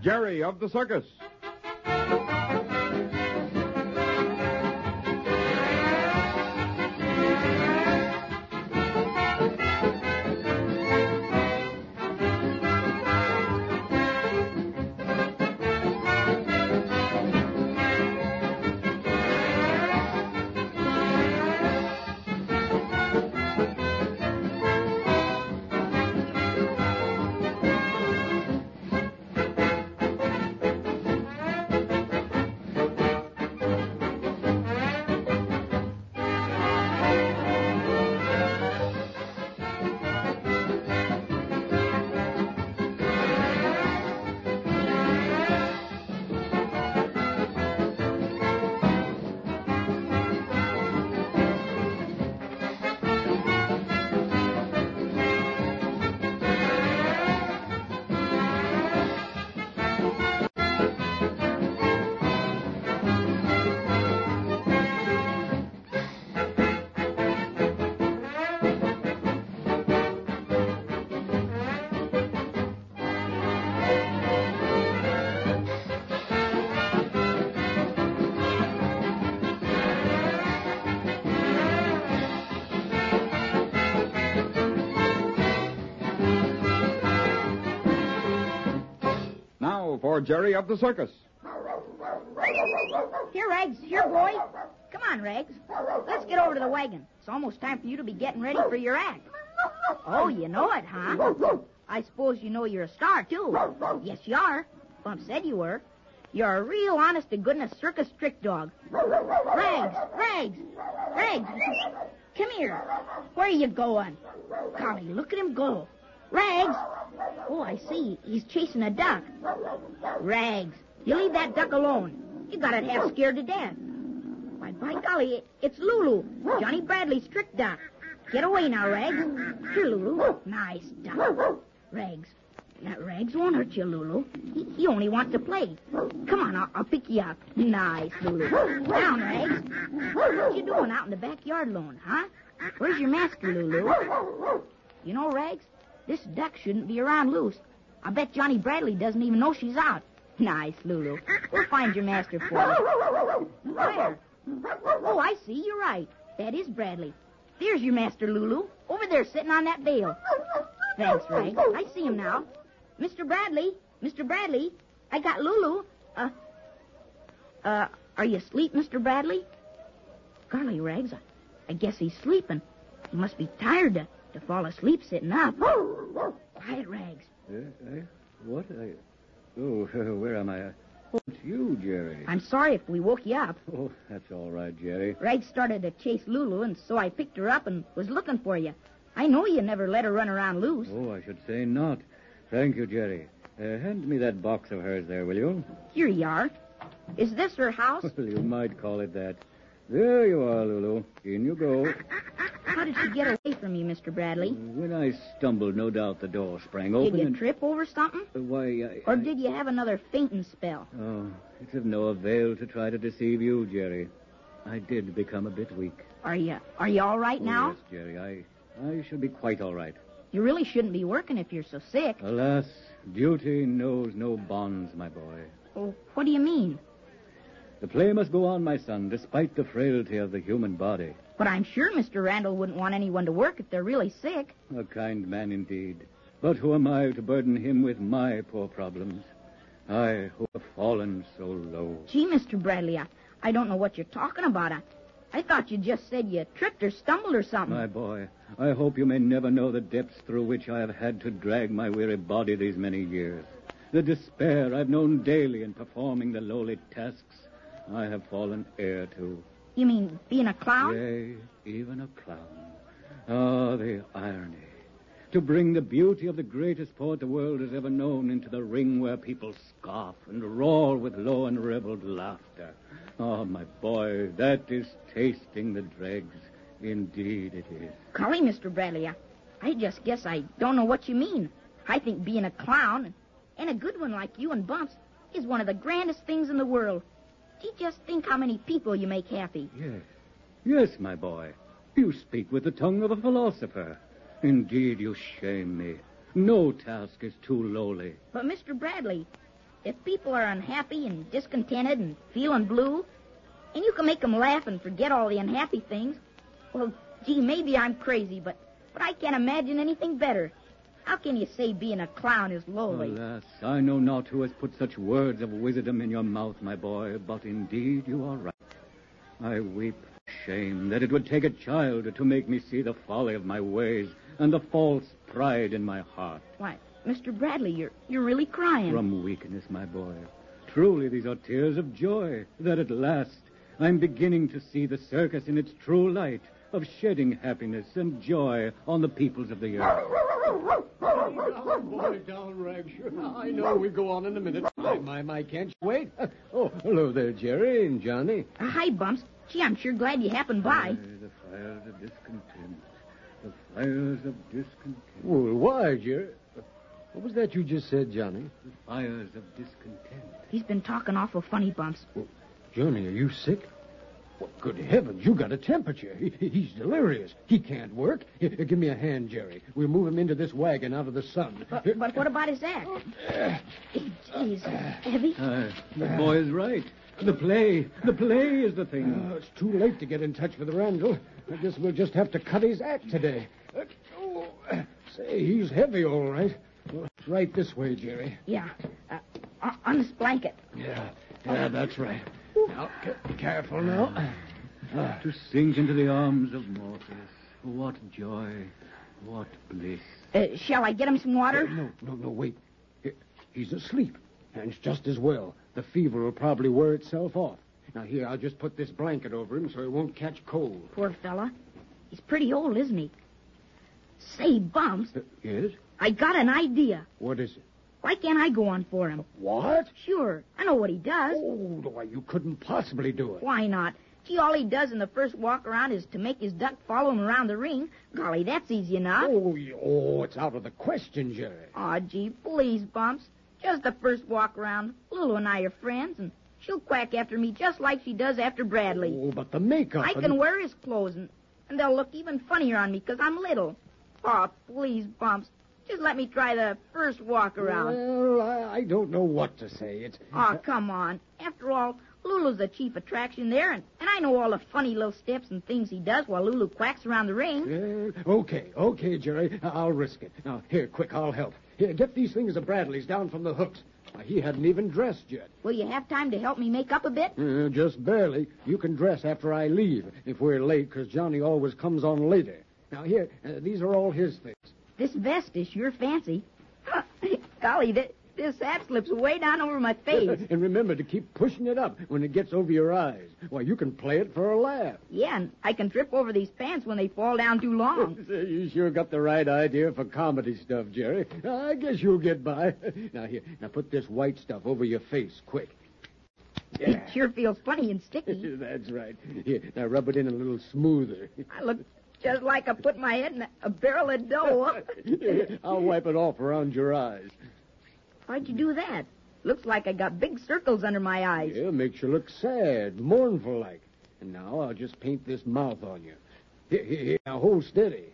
Jerry of the Circus. For Jerry of the Circus. Here, Rags. Here, boy. Come on, Rags. Let's get over to the wagon. It's almost time for you to be getting ready for your act. Oh, you know it, huh? I suppose you know you're a star, too. Yes, you are. Bump said you were. You're a real honest-to-goodness circus trick dog. Rags! Rags! Rags! Come here. Where are you going? Golly, look at him go. Rags! Oh, I see. He's chasing a duck. Rags, you leave that duck alone. You got it half scared to death. Why, by golly, it's Lulu, Johnny Bradley's trick duck. Get away now, Rags. Here, Lulu. Nice duck. Rags. That Rags won't hurt you, Lulu. He only wants to play. Come on, I'll pick you up. Nice, Lulu. Down, Rags. What you doing out in the backyard alone, huh? Where's your master, Lulu? You know, Rags, this duck shouldn't be around loose. I bet Johnny Bradley doesn't even know she's out. Nice, Lulu. We'll find your master for you. Where? Oh, I see. You're right. That is Bradley. There's your master, Lulu. Over there sitting on that bale. Thanks, Rags. I see him now. Mr. Bradley. Mr. Bradley. I got Lulu. Are you asleep, Mr. Bradley? Golly, Rags, I guess he's sleeping. He must be tired to fall asleep sitting up. Quiet, Rags. What? Oh, where am I? Oh, it's you, Jerry. I'm sorry if we woke you up. Oh, that's all right, Jerry. Rags started to chase Lulu, and so I picked her up and was looking for you. I know you never let her run around loose. Oh, I should say not. Thank you, Jerry. Hand me that box of hers there, will you? Here you are. Is this her house? Well, you might call it that. There you are, Lulu. In you go. How did she get away from you, Mr. Bradley? When I stumbled, no doubt the door sprang open. Did you trip over something? Or did you have another fainting spell? Oh, it's of no avail to try to deceive you, Jerry. I did become a bit weak. Are you all right now? Yes, Jerry. I shall be quite all right. You really shouldn't be working if you're so sick. Alas, duty knows no bonds, my boy. Oh, what do you mean? The play must go on, my son, despite the frailty of the human body. But I'm sure Mr. Randall wouldn't want anyone to work if they're really sick. A kind man indeed. But who am I to burden him with my poor problems? I who have fallen so low. Gee, Mr. Bradley, I don't know what you're talking about. I thought you just said you tripped or stumbled or something. My boy, I hope you may never know the depths through which I have had to drag my weary body these many years. The despair I've known daily in performing the lowly tasks I have fallen heir to. You mean being a clown? Yea, even a clown. Ah, the irony. To bring the beauty of the greatest poet the world has ever known into the ring where people scoff and roar with low and reveled laughter. Oh, my boy, that is tasting the dregs. Indeed it is. Golly, Mr. Bradley, I just guess I don't know what you mean. I think being a clown, and a good one like you and Bumps, is one of the grandest things in the world. Do you just think how many people you make happy? Yes, my boy. You speak with the tongue of a philosopher. Indeed, you shame me. No task is too lowly. But, Mr. Bradley, if people are unhappy and discontented and feeling blue, and you can make them laugh and forget all the unhappy things, well, gee, maybe I'm crazy, but I can't imagine anything better. How can you say being a clown is lowly? Alas, I know not who has put such words of wisdom in your mouth, my boy, but indeed you are right. I weep for shame that it would take a child to make me see the folly of my ways and the false pride in my heart. Why, Mr. Bradley, you're really crying. From weakness, my boy. Truly, these are tears of joy that at last I'm beginning to see the circus in its true light of shedding happiness and joy on the peoples of the earth. Down, boy, down, Reg. I know we go on in a minute. My, can't you wait? Oh, hello there, Jerry and Johnny. Hi, Bumps. Gee, I'm sure glad you happened by. The fires of discontent. The fires of discontent. Well, why, Jerry? What was that you just said, Johnny? The fires of discontent. He's been talking awful funny, Bumps. Well, Johnny, are you sick? Well, good heavens, you got a temperature. He's delirious. He can't work. Here, give me a hand, Jerry. We'll move him into this wagon out of the sun. But what about his act? He's heavy. The boy is right. The play is the thing. It's too late to get in touch with Randall. I guess we'll just have to cut his act today. Say, he's heavy, all right. Well, right this way, Jerry. Yeah. On this blanket. Yeah, that's right. Now, be careful now. To sink into the arms of Morpheus. What joy. What bliss. Shall I get him some water? No, wait. He's asleep. And it's just as well. The fever will probably wear itself off. Now, here, I'll just put this blanket over him so he won't catch cold. Poor fella. He's pretty old, isn't he? Say, Bumps. Yes? I got an idea. What is it? Why can't I go on for him? What? Sure. I know what he does. Oh, why, you couldn't possibly do it. Why not? Gee, all he does in the first walk around is to make his duck follow him around the ring. Golly, that's easy enough. Oh, it's out of the question, Jerry. Aw, gee, please, Bumps. Just the first walk around. Lulu and I are friends, and she'll quack after me just like she does after Bradley. Oh, but the makeup... I can wear his clothes, and they'll look even funnier on me because I'm little. Aw, please, Bumps. Just let me try the first walk around. Well, I don't know what to say. It's... Oh, come on. After all, Lulu's the chief attraction there, and I know all the funny little steps and things he does while Lulu quacks around the ring. Okay, Jerry. I'll risk it. Now, here, quick, I'll help. Here, get these things of Bradley's down from the hooks. He hadn't even dressed yet. Will you have time to help me make up a bit? Just barely. You can dress after I leave, if we're late, because Johnny always comes on later. Now, here, these are all his things. This vest is sure fancy. Golly, this hat slips way down over my face. And remember to keep pushing it up when it gets over your eyes. Why, you can play it for a laugh. Yeah, and I can trip over these pants when they fall down too long. You sure got the right idea for comedy stuff, Jerry. I guess you'll get by. Now, put this white stuff over your face, quick. Yeah. It sure feels funny and sticky. That's right. Here, now rub it in a little smoother. I look just like I put my head in a barrel of dough. I'll wipe it off around your eyes. Why'd you do that? Looks like I got big circles under my eyes. Yeah, makes you look sad, mournful-like. And now I'll just paint this mouth on you. Here, now hold steady.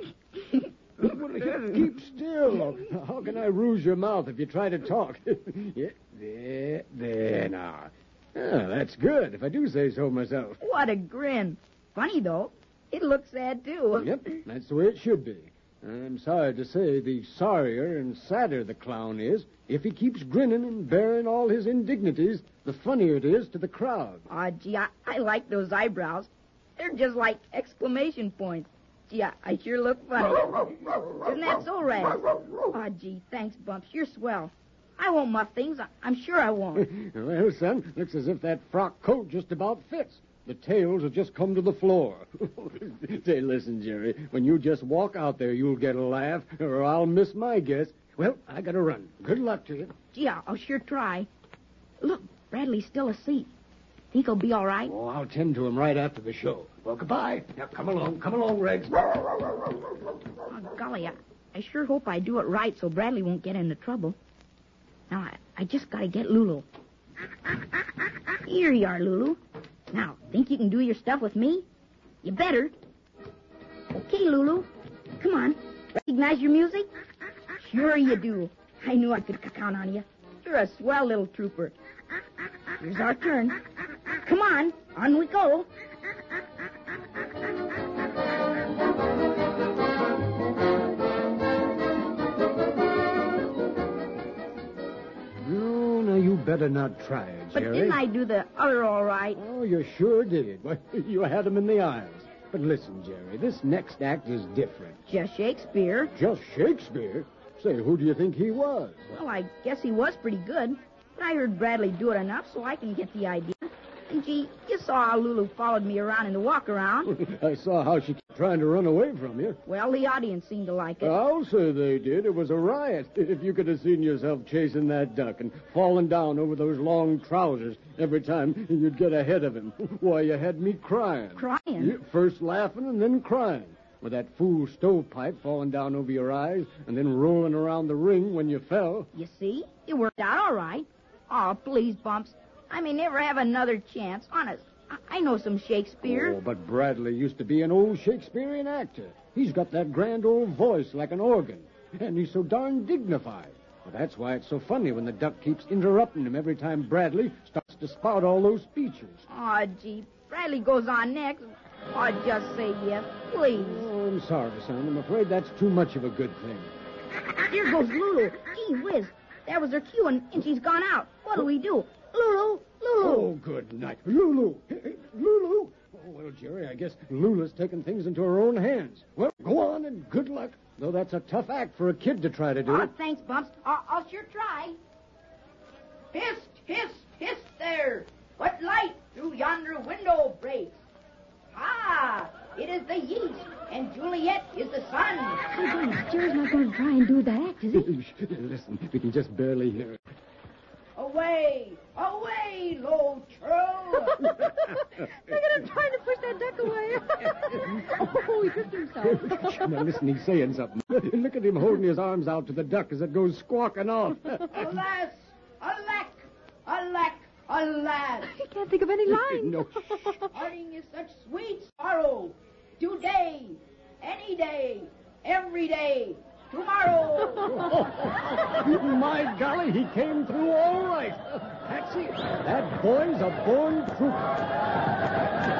Keep still. How can I rouge your mouth if you try to talk? Yeah, there now. Ah, that's good, if I do say so myself. What a grin. Funny, though. It looks sad, too. Yep, that's the way it should be. I'm sorry to say the sorrier and sadder the clown is, if he keeps grinning and bearing all his indignities, the funnier it is to the crowd. Aw, gee, I like those eyebrows. They're just like exclamation points. Gee, I sure look funny. Isn't that so, Raz? Aw, gee, thanks, Bumps. You're swell. I won't muff things. I'm sure I won't. Well, son, looks as if that frock coat just about fits. The tails have just come to the floor. Say, listen, Jerry, when you just walk out there, you'll get a laugh, or I'll miss my guess. Well, I gotta run. Good luck to you. Gee, I'll sure try. Look, Bradley's still asleep. Think he'll be all right? Oh, I'll tend to him right after the show. Well, goodbye. Now, come along, Rex. Oh, golly, I sure hope I do it right so Bradley won't get into trouble. Now, I just gotta get Lulu. Here you are, Lulu. Now, think you can do your stuff with me? You better. Okay, Lulu. Come on. Recognize your music? Sure you do. I knew I could count on you. You're a swell little trooper. Here's our turn. Come on we go. No, now you better not try it, But Jerry. didn't I do the other all right? Oh, you sure did. Well, you had him in the eyes. But listen, Jerry, this next act is different. Just Shakespeare. Just Shakespeare? Say, who do you think he was? Well, I guess he was pretty good. But I heard Bradley do it enough so I can get the idea. And, gee, you saw how Lulu followed me around in the walk-around. I saw how she kept trying to run away from you. Well, the audience seemed to like it. I'll say they did. It was a riot. If you could have seen yourself chasing that duck and falling down over those long trousers every time you'd get ahead of him. Why, you had me crying. Crying? Yeah, first laughing and then crying. With that fool stovepipe falling down over your eyes and then rolling around the ring when you fell. You see? It worked out all right. Oh, please, Bumps. I may never have another chance. Honest, I know some Shakespeare. Oh, but Bradley used to be an old Shakespearean actor. He's got that grand old voice like an organ. And he's so darn dignified. Well, that's why it's so funny when the duck keeps interrupting him every time Bradley starts to spout all those speeches. Oh, gee. Bradley goes on next. Oh, just say yes, please. Oh, I'm sorry, son. I'm afraid that's too much of a good thing. There goes Lulu. Gee whiz. That was her cue, and she's gone out. What do we do? Lulu! Lulu! Oh, good night. Lulu! Lulu! Oh, well, Jerry, I guess Lula's taken things into her own hands. Well, go on and good luck. Though that's a tough act for a kid to try to do. Oh, thanks, Bumps. I'll sure try. Hist, hist, hist there. What light through yonder window breaks? Ah, it is the yeast, and Juliet is the sun. Oh, goodness, Jerry's not going to try and do that, is he? Listen, we can just barely hear it. Away, away, low churl. Look at him trying to push that duck away. Oh, he hurt himself. Now, listen, he's saying something. Look at him holding his arms out to the duck as it goes squawking off. Alas, alack, alack, alas. He can't think of any lines. No. Parting is such sweet sorrow. Today, any day, every day, tomorrow. My golly, he came through all right. Patsy, that boy's a born trooper.